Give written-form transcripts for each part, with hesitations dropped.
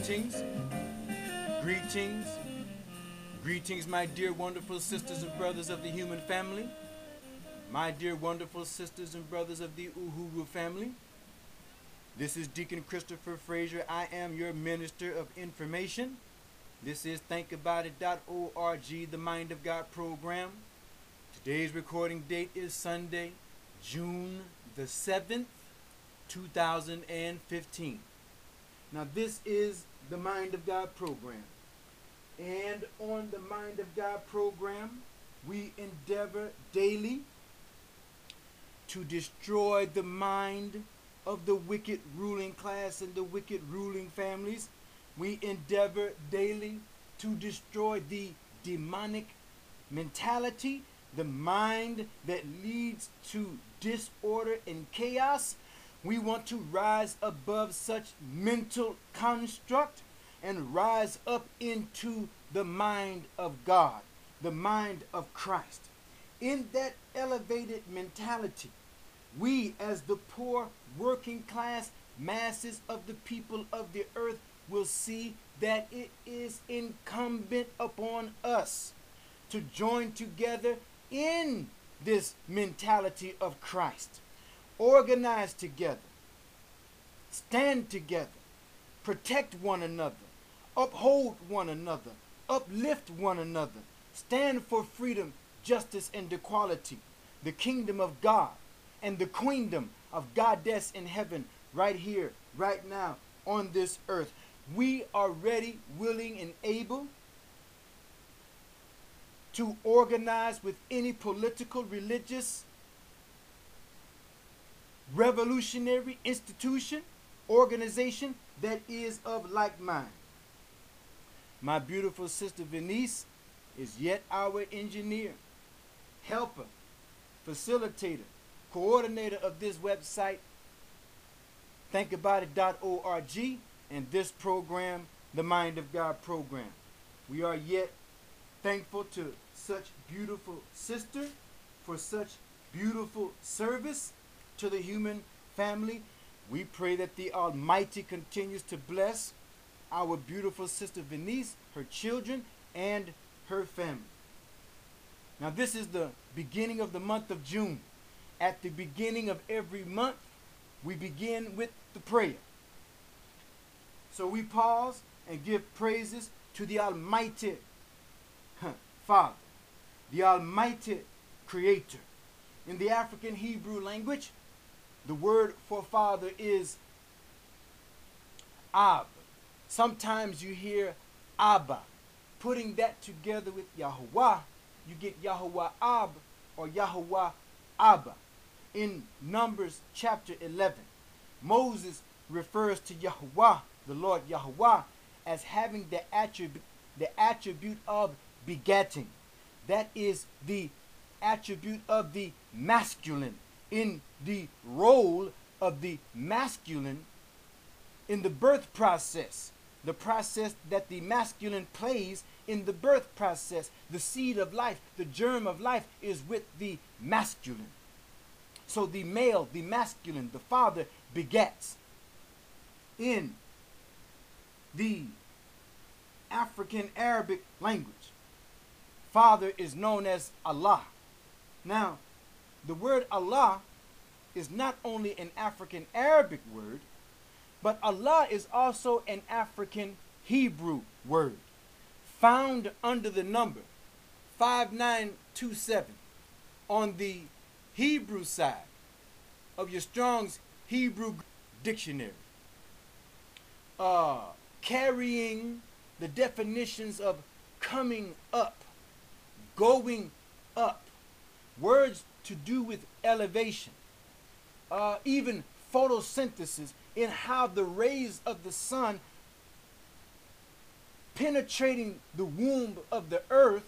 Greetings, greetings, greetings, my dear wonderful sisters and brothers of the human family, my dear wonderful sisters and brothers of the Uhuru family. This is Deacon Christopher Frazier. I am your minister of information. This is thinkaboutit.org, the Mind of God program. Today's recording date is Sunday, June the 7th, 2015. Now this is the Mind of God program. And on the Mind of God program, we endeavor daily to destroy the mind of the wicked ruling class and the wicked ruling families. We endeavor daily to destroy the demonic mentality, the mind that leads to disorder and chaos. We want to rise above such mental construct and rise up into the mind of God, the mind of Christ. In that elevated mentality, we as the poor working class masses of the people of the earth will see that it is incumbent upon us to join together in this mentality of Christ. Organize together, stand together, protect one another, uphold one another, uplift one another, stand for freedom, justice, and equality, the kingdom of God and the queendom of Goddess in heaven, right here, right now, on this earth. We are ready, willing, and able to organize with any political, religious, revolutionary institution, organization that is of like mind. My beautiful sister Venice is yet our engineer, helper, facilitator, coordinator of this website, thinkaboutit.org, and this program, the Mind of God program. We are yet thankful to such beautiful sister for such beautiful service to the human family. We pray that the Almighty continues to bless our beautiful sister Venice, her children, and her family. Now this is the beginning of the month of June. At the beginning of every month, we begin with the prayer. So we pause and give praises to the Almighty Father, the Almighty Creator. In the African Hebrew language, the word for father is Ab. Sometimes you hear Abba. Putting that together with Yahuwah, you get Yahuwah Ab or Yahuwah Abba. In Numbers chapter 11, Moses refers to Yahuwah, the Lord Yahuwah, as having the attribute of begetting. That is the attribute of the masculine, in the role of the masculine in the birth process, the process that the masculine plays in the birth process. The seed of life, the germ of life is with the masculine. So the male, the masculine, the father begets. In the African Arabic language, father is known as Allah. Now, the word Allah is not only an African Arabic word, but Allah is also an African Hebrew word, found under the number 5927 on the Hebrew side of your Strong's Hebrew Dictionary, carrying the definitions of coming up, going up, words to do with elevation, even photosynthesis, in how the rays of the sun penetrating the womb of the earth,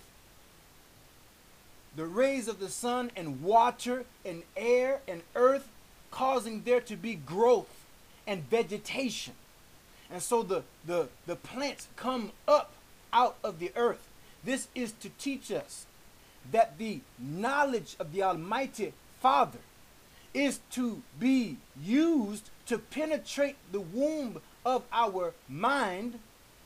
the rays of the sun and water and air and earth, causing there to be growth and vegetation. And so the plants come up out of the earth. This is to teach us that the knowledge of the Almighty Father is to be used to penetrate the womb of our mind,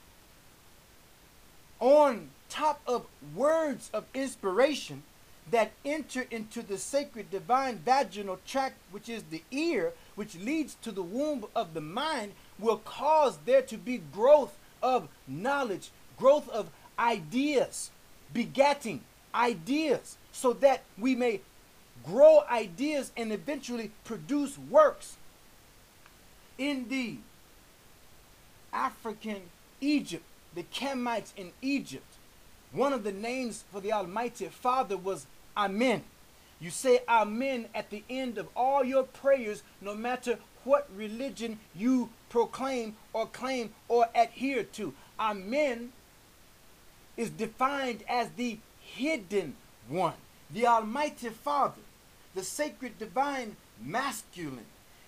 on top of words of inspiration that enter into the sacred divine vaginal tract, which is the ear, which leads to the womb of the mind, will cause there to be growth of knowledge, growth of ideas, begetting ideas, so that we may grow ideas and eventually produce works. In the African Egypt, the Kemites in Egypt, one of the names for the Almighty Father was Amen. You say Amen at the end of all your prayers, no matter what religion you proclaim or claim or adhere to. Amen is defined as the hidden one, the Almighty Father, the sacred divine masculine,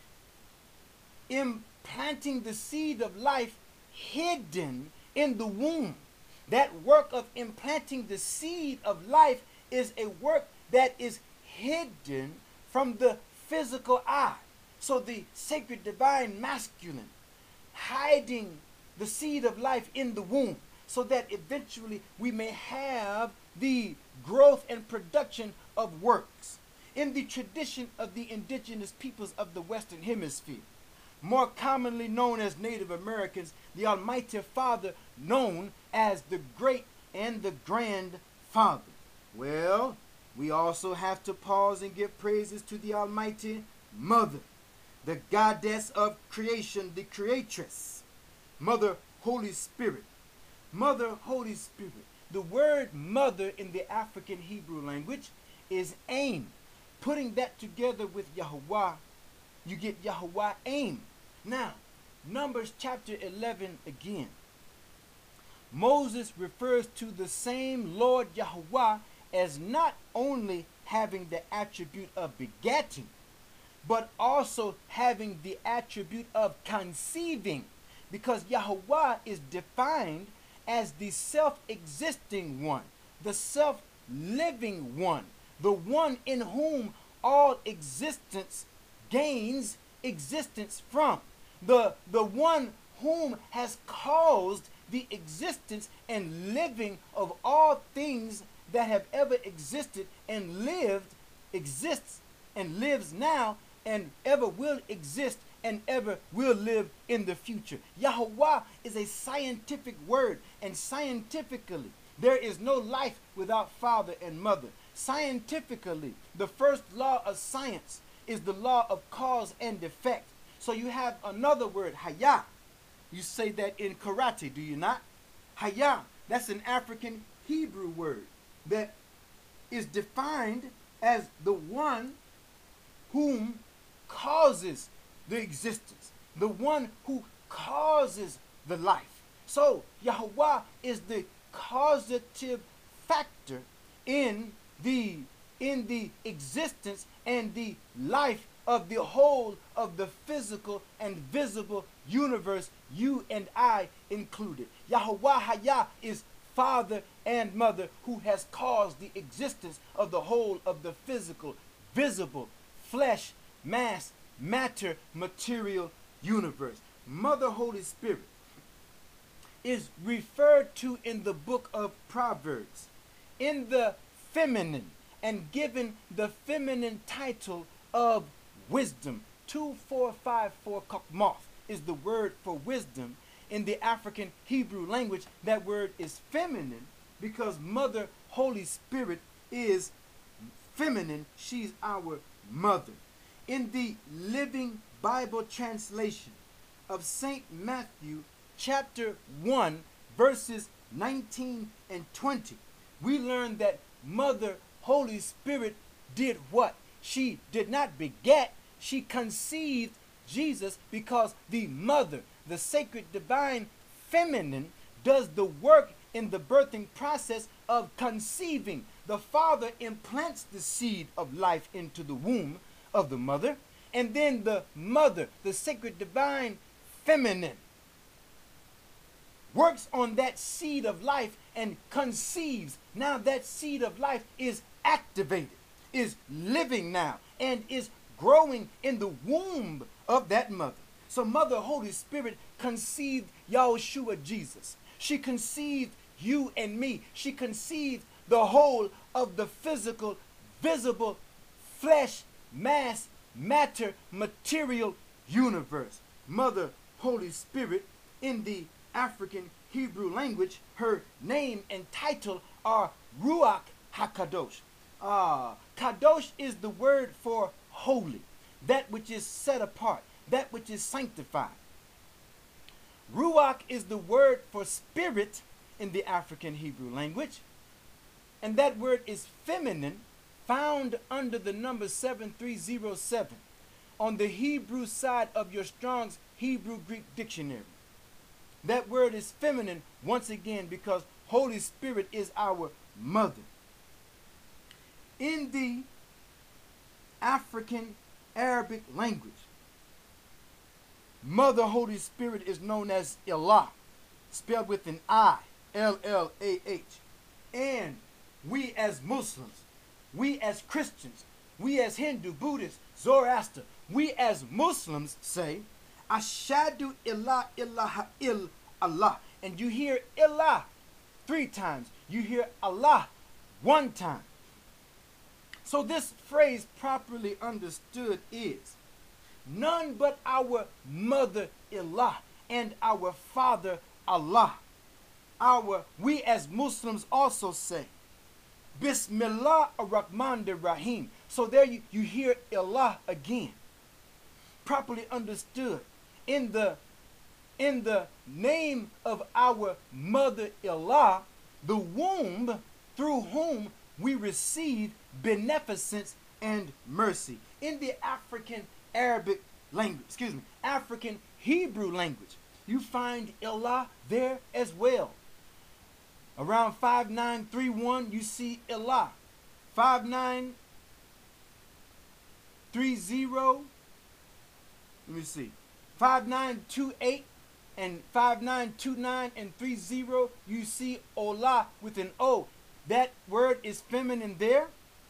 implanting the seed of life hidden in the womb. That work of implanting the seed of life is a work that is hidden from the physical eye. So the sacred divine masculine hiding the seed of life in the womb, so that eventually we may have the growth and production of works. In the tradition of the indigenous peoples of the Western Hemisphere, more commonly known as Native Americans, the Almighty Father known as the Great and the Grand Father. Well, we also have to pause and give praises to the Almighty Mother, the goddess of creation, the creatress, Mother Holy Spirit. Mother Holy Spirit. The word mother in the African Hebrew language is aim. Putting that together with Yahweh, you get Yahweh aim. Now, Numbers chapter 11 again. Moses refers to the same Lord Yahweh as not only having the attribute of begetting, but also having the attribute of conceiving, because Yahweh is defined as the self-existing one, the self-living one, the one in whom all existence gains existence from, the one whom has caused the existence and living of all things that have ever existed and lived, exists and lives now, and ever will exist and ever will live in the future. Yahweh is a scientific word, and scientifically, there is no life without father and mother. Scientifically, the first law of science is the law of cause and effect. So you have another word, Hayah. You say that in karate, do you not? Hayah, that's an African Hebrew word that is defined as the one whom causes the existence, the one who causes the life. So Yahweh is the causative factor in the existence and the life of the whole of the physical and visible universe, you and I included. Yahweh Hayah is father and mother who has caused the existence of the whole of the physical, visible, flesh, mass, matter, material universe. Mother Holy Spirit is referred to in the book of Proverbs in the feminine and given the feminine title of wisdom. 2454 Kokmoth is the word for wisdom. In the African Hebrew language, that word is feminine because Mother Holy Spirit is feminine. She's our mother. In the Living Bible translation of St. Matthew chapter 1 verses 19 and 20, we learn that Mother Holy Spirit did what? She did not beget, she conceived Jesus, because the mother, the sacred divine feminine, does the work in the birthing process of conceiving. The father implants the seed of life into the womb of the mother, and then the mother, the sacred divine feminine, works on that seed of life and conceives. Now that seed of life is activated, is living now, and is growing in the womb of that mother. So Mother Holy Spirit conceived Yahushua Jesus. She conceived you and me. She conceived the whole of the physical, visible, flesh, mass, matter, material universe. Mother, Holy Spirit, in the African Hebrew language, her name and title are Ruach HaKadosh. Kadosh is the word for holy, that which is set apart, that which is sanctified. Ruach is the word for spirit in the African Hebrew language, and that word is feminine, found under the number 7307 on the Hebrew side of your Strong's Hebrew Greek dictionary. That word is feminine once again because Holy Spirit is our mother. In the African Arabic language, Mother Holy Spirit is known as Ilah, spelled with an I, L-L-A-H. And we as Muslims, we as Christians, we as Hindu, Buddhists, Zoroaster, we as Muslims say, Ashadu ilah ilaha il Allah. And you hear Ilah 3 times. You hear Allah 1 time. So this phrase properly understood is, none but our mother Ilah and our father Allah. We as Muslims also say, Bismillah ar-Rahman ar-Rahim. So there you hear Ilah again. Properly understood. In the name of our mother Ilah, the womb through whom we receive beneficence and mercy. In the African Arabic language, African Hebrew language, you find Ilah there as well. Around 5931, you see Ilah. 5930, let me see, 5928 and 5929 and 30, you see Olah with an O. That word is feminine there.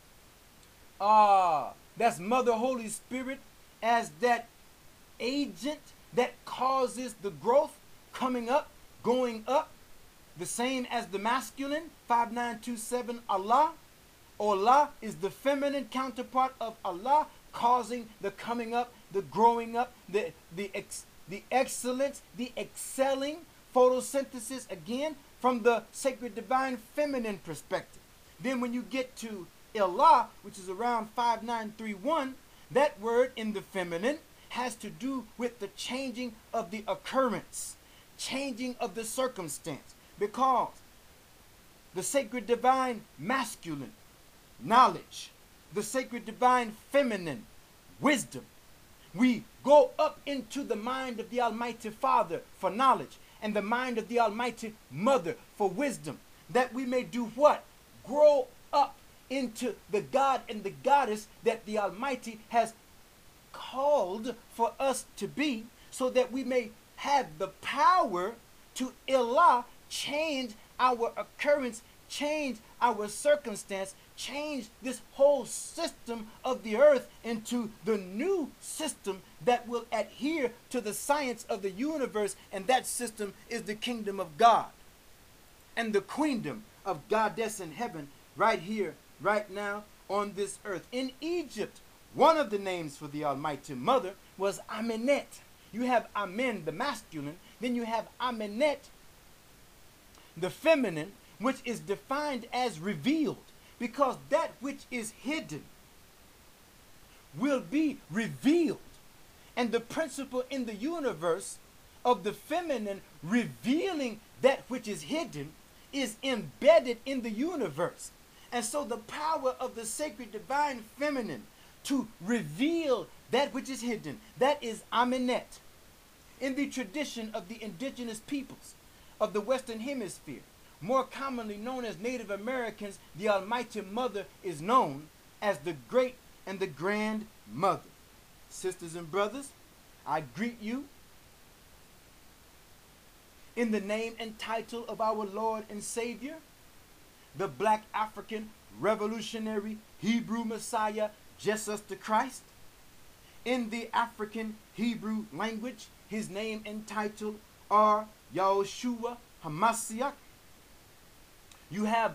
That's Mother Holy Spirit as that agent that causes the growth coming up, going up, the same as the masculine, 5927 Allah. Olah is the feminine counterpart of Allah, causing the coming up, the growing up, the excellence, the excelling, photosynthesis, again, from the sacred divine feminine perspective. Then when you get to Ilah, which is around 5931, that word in the feminine has to do with the changing of the occurrence, changing of the circumstance, because the sacred divine masculine, knowledge, the sacred divine feminine, wisdom. We go up into the mind of the Almighty Father for knowledge, and the mind of the Almighty Mother for wisdom, that we may do what? Grow up into the God and the Goddess that the Almighty has called for us to be, so that we may have the power to Ilah, change our occurrence, change our circumstance, change this whole system of the earth into the new system that will adhere to the science of the universe, and that system is the kingdom of God and the queendom of Goddess in heaven, right here, right now on this earth. In Egypt, one of the names for the Almighty Mother was Amenet. You have Amen, the masculine, then you have Amenet, the feminine, which is defined as revealed, because that which is hidden will be revealed. And the principle in the universe of the feminine revealing that which is hidden is embedded in the universe. And so the power of the sacred divine feminine to reveal that which is hidden, that is Amenet. In the tradition of the indigenous peoples of the Western Hemisphere, more commonly known as Native Americans, the Almighty Mother is known as the Great and the Grand Mother. Sisters and brothers, I greet you in the name and title of our Lord and Savior, the Black African Revolutionary Hebrew Messiah, Jesus the Christ. In the African Hebrew language, his name and title are Yahushua Hamashiach. You have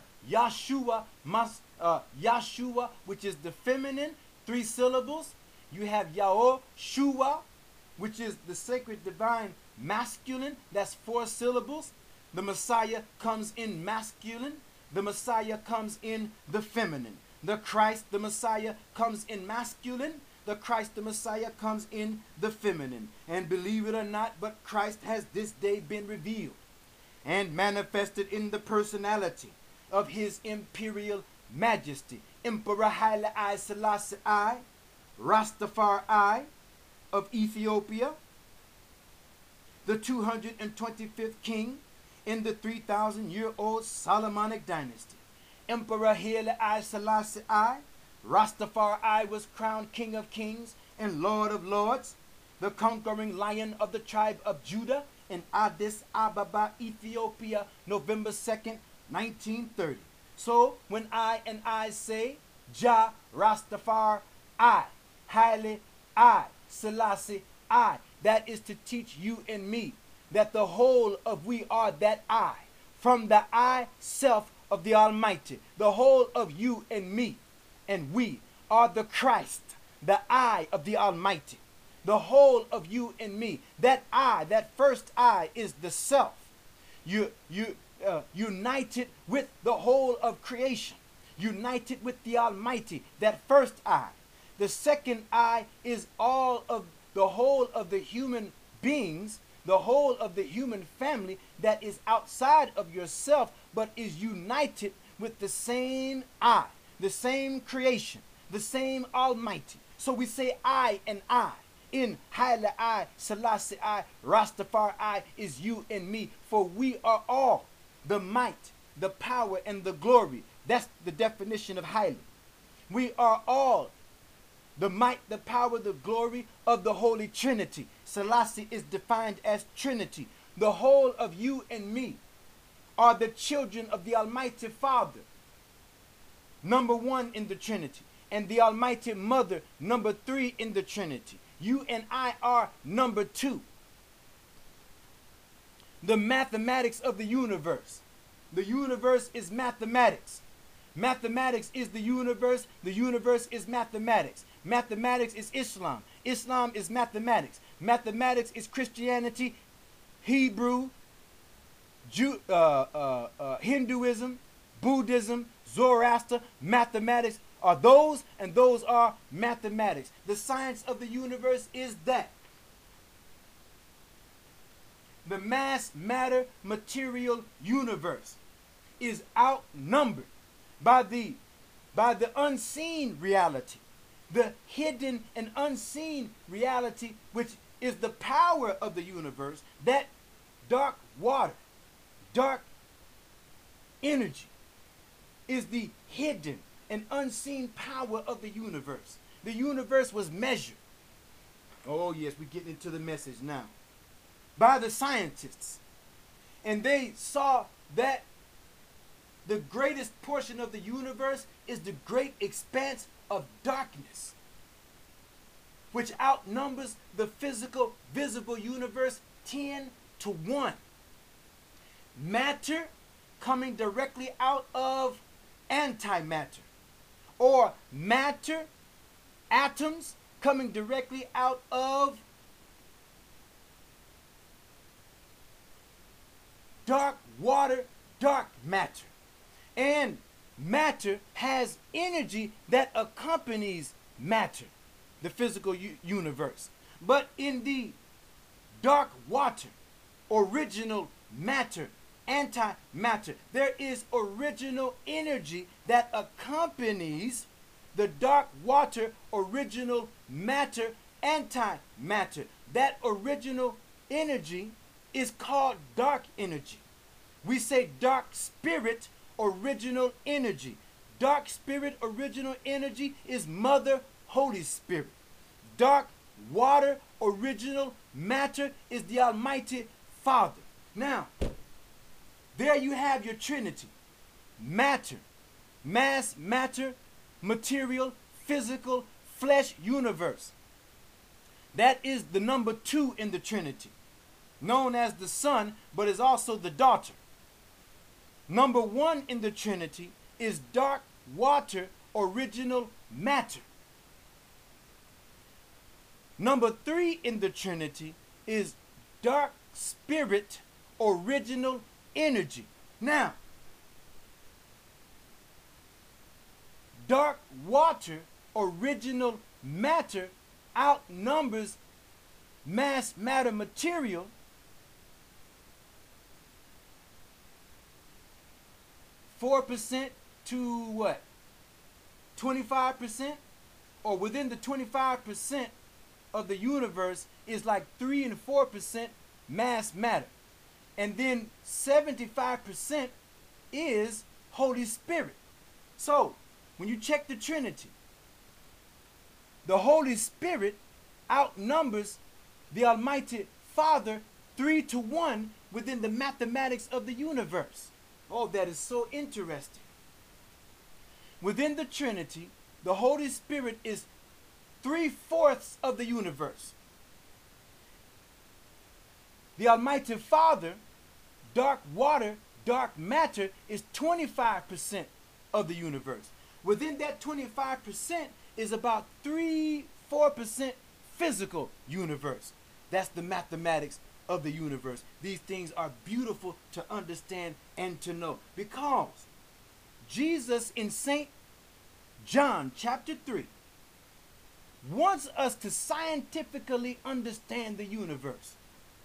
Yahshua, which is the feminine, 3 syllables. You have Yahushua, which is the sacred divine masculine, that's 4 syllables. The Messiah comes in masculine. The Messiah comes in the feminine. The Christ, the Messiah, comes in masculine. The Christ, the Messiah, comes in the feminine. And believe it or not, but Christ has this day been revealed and manifested in the personality of his imperial majesty, Emperor Haile Selassie I, Rastafari of Ethiopia, the 225th king in the 3,000-year-old Solomonic dynasty. Emperor Haile Selassie I, Rastafari, was crowned King of Kings and Lord of Lords, the conquering lion of the tribe of Judah in Addis Ababa, Ethiopia, November 2nd, 1930. So when I say Jah Rastafari, Haile Selassie I, that is to teach you and me that the whole of we are that I, from the I self of the Almighty. The whole of you and me and we are the Christ, the I of the Almighty. The whole of you and me, that I, that first I, is the self. United with the whole of creation, united with the Almighty, that first I. The second I is all of the whole of the human beings, the whole of the human family that is outside of yourself, but is united with the same I, the same creation, the same Almighty. So we say I and I. In Haile Selassie I, Rastafari is you and me, for we are all the might, the power, and the glory. That's the definition of Haile. We are all the might, the power, the glory of the Holy Trinity. Selassie is defined as Trinity. The whole of you and me are the children of the Almighty Father, number 1 in the Trinity, and the Almighty Mother, number 3 in the Trinity. You and I are number 2. The mathematics of the universe. The universe is mathematics. Mathematics is the universe. The universe is mathematics. Mathematics is Islam. Islam is mathematics. Mathematics is Christianity, Hebrew, Hinduism, Buddhism, Zoroaster. Mathematics are those, and those are mathematics. The science of the universe is that the mass matter material universe is outnumbered by the unseen reality, the hidden and unseen reality, which is the power of the universe. That dark water, dark energy, is the hidden and unseen power of the universe. The universe was measured. Oh yes, we're getting into the message now. By the scientists. And they saw that the greatest portion of the universe is the great expanse of darkness, which outnumbers the physical, visible universe 10 to 1. Matter coming directly out of antimatter, or matter, atoms coming directly out of dark water, dark matter. And matter has energy that accompanies matter, the physical universe. But in the dark water, original matter, antimatter, there is original energy that accompanies the dark water, original matter, antimatter. That original energy is called dark energy. We say dark spirit, original energy. Dark spirit, original energy is Mother Holy Spirit. Dark water, original matter is the Almighty Father. Now, there you have your Trinity. Matter, mass, matter, material, physical, flesh, universe. That is the number 2 in the Trinity, known as the Son, but is also the daughter. Number 1 in the Trinity is dark water, original matter. Number 3 in the Trinity is dark spirit, original energy. Now, dark water, original matter outnumbers mass matter material 4% to what? 25%? Or within the 25% of the universe is like 3 and 4% mass matter. And then 75% is Holy Spirit. So, when you check the Trinity, the Holy Spirit outnumbers the Almighty Father 3 to 1 within the mathematics of the universe. Oh, that is so interesting. Within the Trinity, the Holy Spirit is 3/4 of the universe. The Almighty Father, dark water, dark matter, is 25% of the universe. Within that 25% is about 3-4% physical universe. That's the mathematics of the universe. These things are beautiful to understand and to know, because Jesus in St. John chapter 3 wants us to scientifically understand the universe.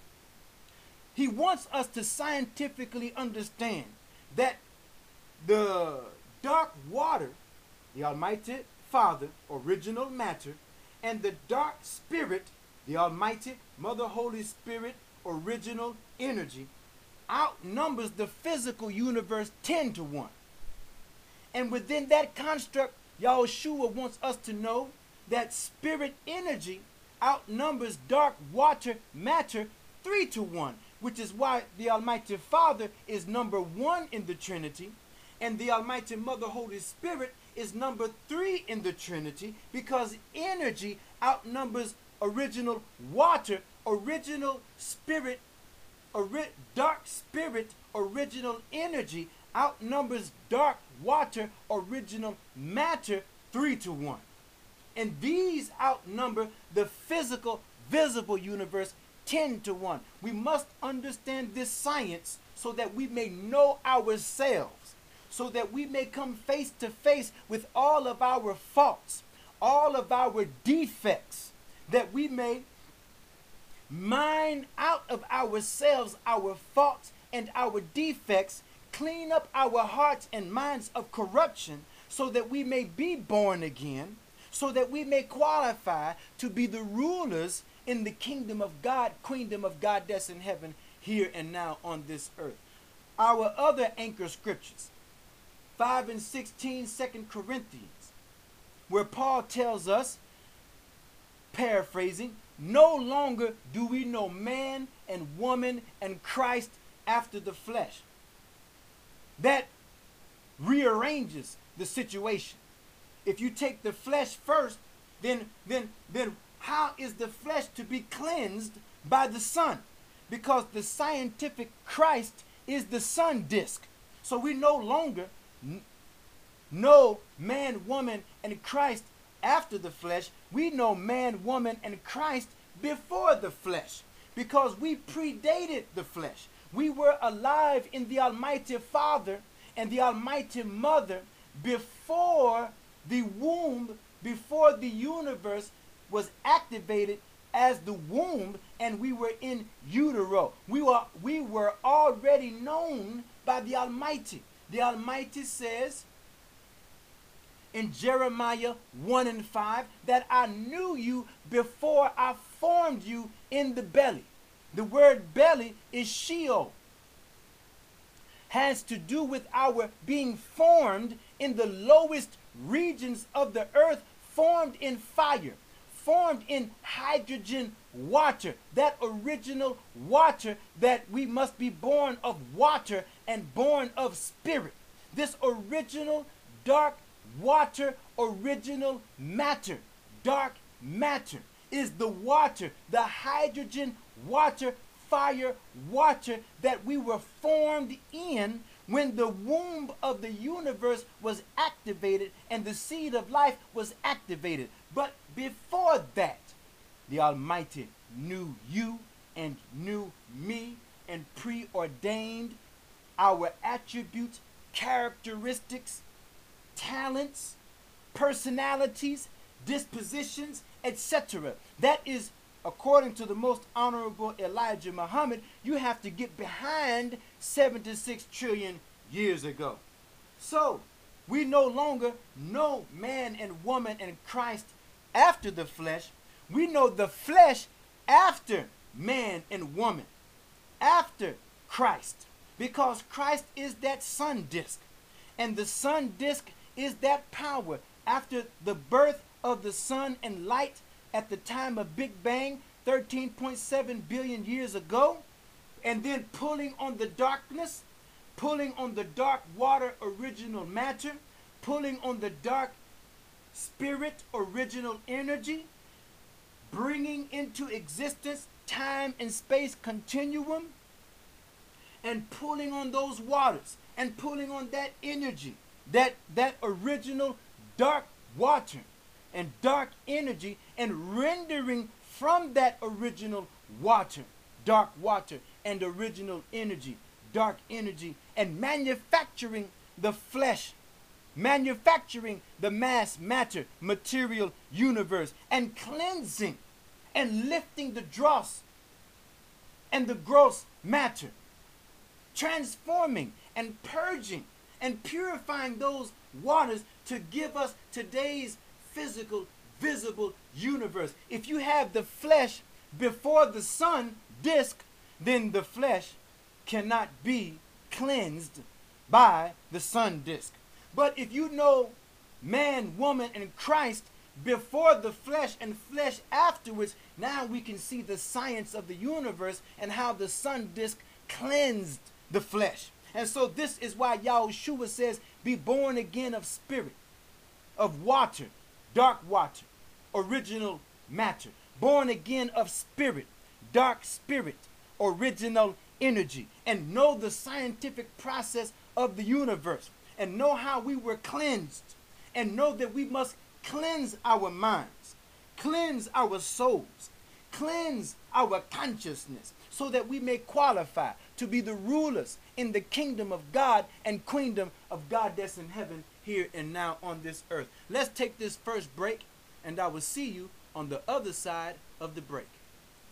He wants us to scientifically understand that the dark water, the Almighty Father, original matter, and the dark spirit, the Almighty Mother Holy Spirit, original energy, outnumbers the physical universe 10 to 1. And within that construct, Yahushua wants us to know that spirit energy outnumbers dark water matter 3 to 1, which is why the Almighty Father is number 1 in the Trinity, and the Almighty Mother Holy Spirit is number 3 in the Trinity, because energy outnumbers original water, original spirit, dark spirit, original energy outnumbers dark water, original matter 3 to 1. And these outnumber the physical, visible universe 10 to 1. We must understand this science so that we may know ourselves, so that we may come face to face with all of our faults, all of our defects, that we may mine out of ourselves our faults and our defects, clean up our hearts and minds of corruption, so that we may be born again, so that we may qualify to be the rulers in the kingdom of God, queendom of God that's in heaven, here and now on this earth. Our other anchor scriptures, 5 and 16, 2 Corinthians, where Paul tells us, paraphrasing, no longer do we know man and woman and Christ after the flesh. That rearranges the situation. If you take the flesh first, then how is the flesh to be cleansed by the sun? Because the scientific Christ is the sun disk. So we no longer know man, woman, and Christ after the flesh. We know man, woman, and Christ before the flesh, because we predated the flesh. We were alive in the Almighty Father and the Almighty Mother before the womb, before the universe was activated as the womb, and we were in utero. We were already known by the Almighty. The Almighty says in Jeremiah 1 and 5 that I knew you before I formed you in the belly. The word belly is Sheol. Has to do with our being formed in the lowest regions of the earth, formed in fire, formed in hydrogen water, that original water that we must be born of water and born of spirit. This original dark water, original matter, dark matter, is the water, the hydrogen, water, fire, water that we were formed in when the womb of the universe was activated and the seed of life was activated. But before that, the Almighty knew you and knew me and preordained our attributes, characteristics, talents, personalities, dispositions, etc. That is, according to the most honorable Elijah Muhammad, you have to get behind 76 trillion years ago. So, we no longer know man and woman and Christ after the flesh. We know the flesh after man and woman, after Christ. Because Christ is that sun disk. And the sun disk is that power. After the birth of the sun and light at the time of Big Bang, 13.7 billion years ago, and then pulling on the darkness, pulling on the dark water original matter, pulling on the dark spirit original energy, bringing into existence time and space continuum, and pulling on those waters and pulling on that energy, that original dark water and dark energy, and rendering from that original water, dark water and original energy, dark energy, and manufacturing the flesh, manufacturing the mass matter material universe, and cleansing and lifting the dross and the gross matter, transforming and purging and purifying those waters to give us today's physical, visible universe. If you have the flesh before the sun disk, then the flesh cannot be cleansed by the sun disk. But if you know man, woman, and Christ before the flesh and flesh afterwards, now we can see the science of the universe and how the sun disk cleansed the flesh. And so this is why Yahushua says, be born again of spirit, of water, dark water, original matter. Born again of spirit, dark spirit, original energy. And know the scientific process of the universe. And know how we were cleansed. And know that we must cleanse our minds, cleanse our souls, cleanse our consciousness, so that we may qualify to be the rulers in the kingdom of God and queendom of God that's in heaven, here and now on this earth. Let's take this first break, and I will see you on the other side of the break.